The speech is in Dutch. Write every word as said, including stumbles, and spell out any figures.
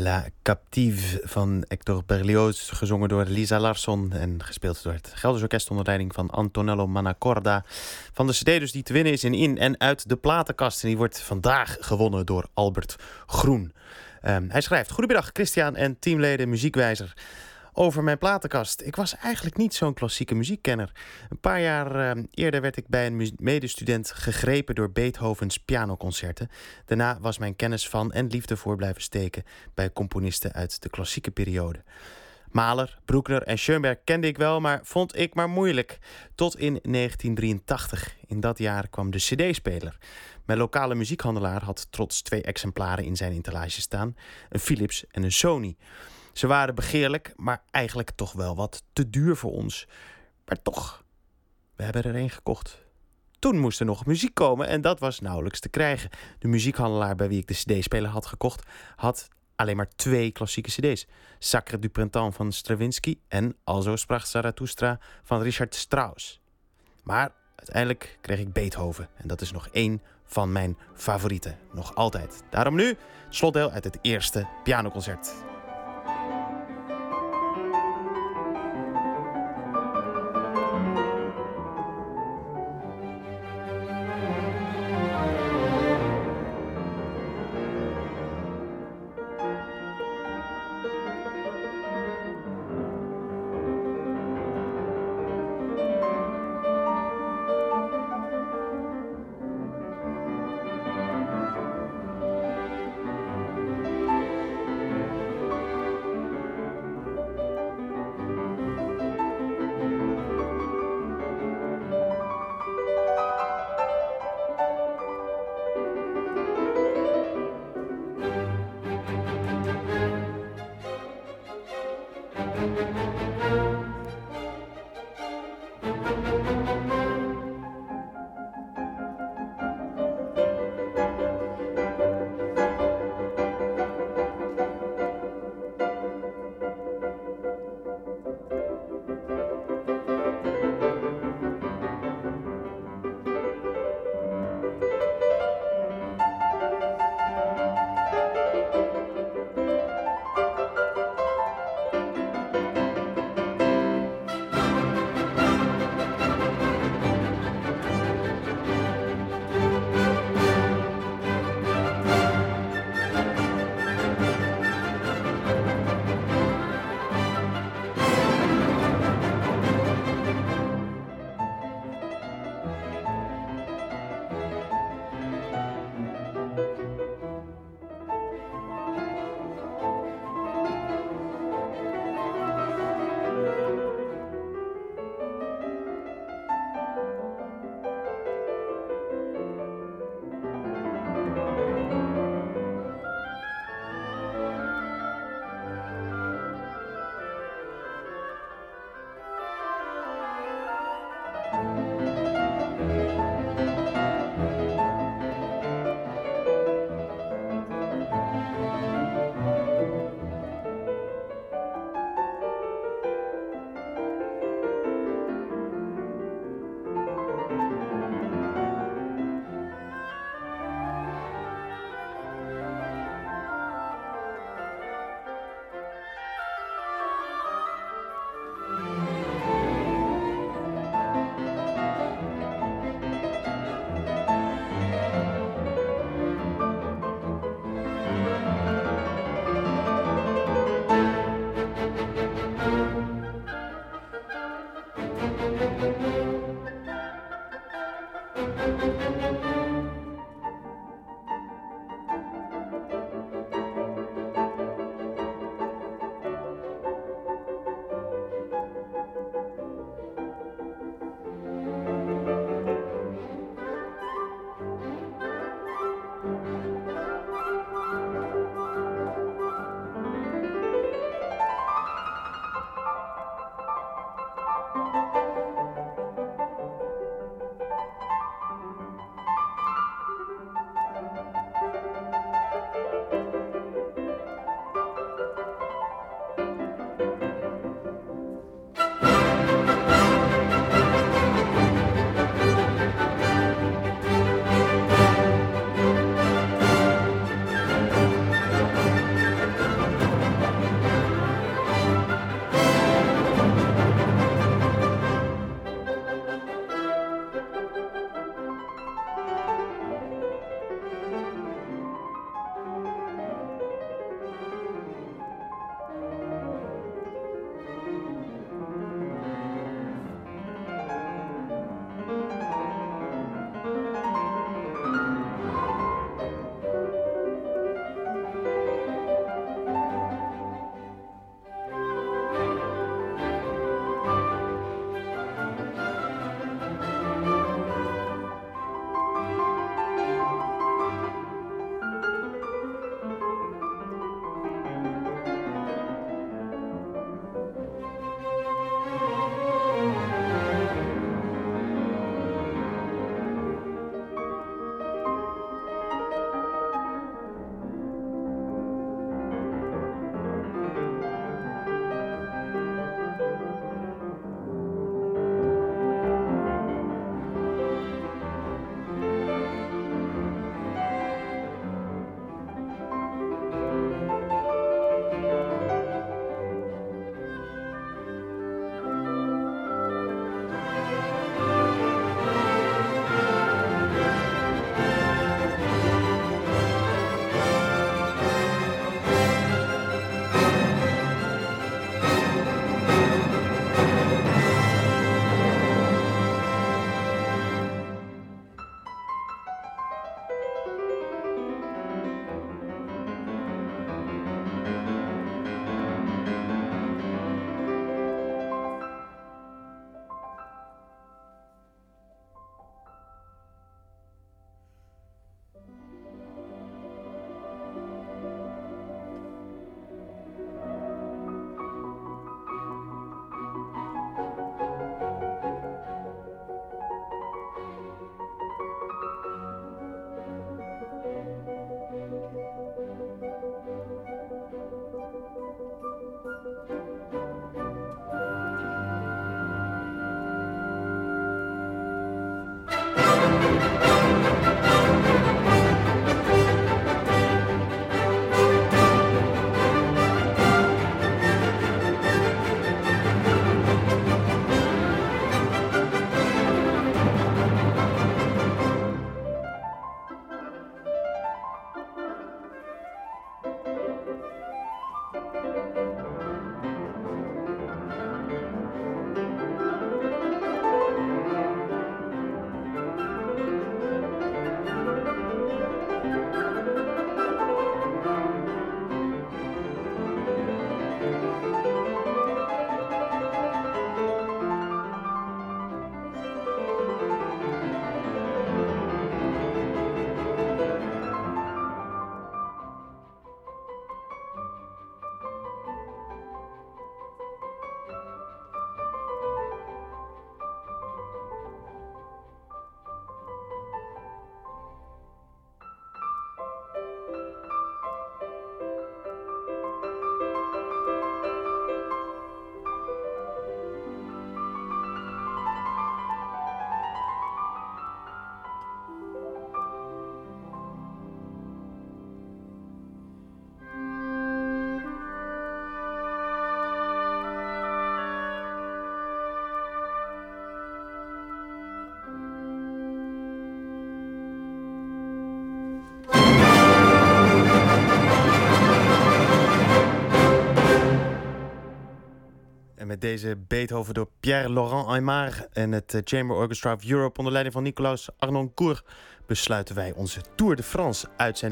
La Captive van Hector Berlioz, gezongen door Lisa Larsson en gespeeld door het Gelderse Orkest onder leiding van Antonello Mannacorda. Van de cd dus die te winnen is in in en uit de platenkast. En die wordt vandaag gewonnen door Albert Groen. Um, hij schrijft: Goedemiddag Christian en teamleden Muziekwijzer. Over mijn platenkast. Ik was eigenlijk niet zo'n klassieke muziekkenner. Een paar jaar uh, eerder werd ik bij een medestudent gegrepen door Beethovens pianoconcerten. Daarna was mijn kennis van en liefde voor blijven steken bij componisten uit de klassieke periode. Mahler, Bruckner en Schoenberg kende ik wel, maar vond ik maar moeilijk. Tot in negentien drieëntachtig. In dat jaar kwam de cd-speler. Mijn lokale muziekhandelaar had trots twee exemplaren in zijn etalage staan. Een Philips en een Sony. Ze waren begeerlijk, maar eigenlijk toch wel wat te duur voor ons. Maar toch, we hebben er één gekocht. Toen moest er nog muziek komen en dat was nauwelijks te krijgen. De muziekhandelaar bij wie ik de cd-speler had gekocht had alleen maar twee klassieke cd's. Sacre du Printemps van Stravinsky en Alzo sprak Zarathustra van Richard Strauss. Maar uiteindelijk kreeg ik Beethoven en dat is nog één van mijn favorieten. Nog altijd. Daarom nu het slotdeel uit het eerste pianoconcert. En met deze Beethoven door Pierre-Laurent Aimard en het Chamber Orchestra of Europe onder leiding van Nicolaus Harnoncourt besluiten wij onze Tour de France uitzending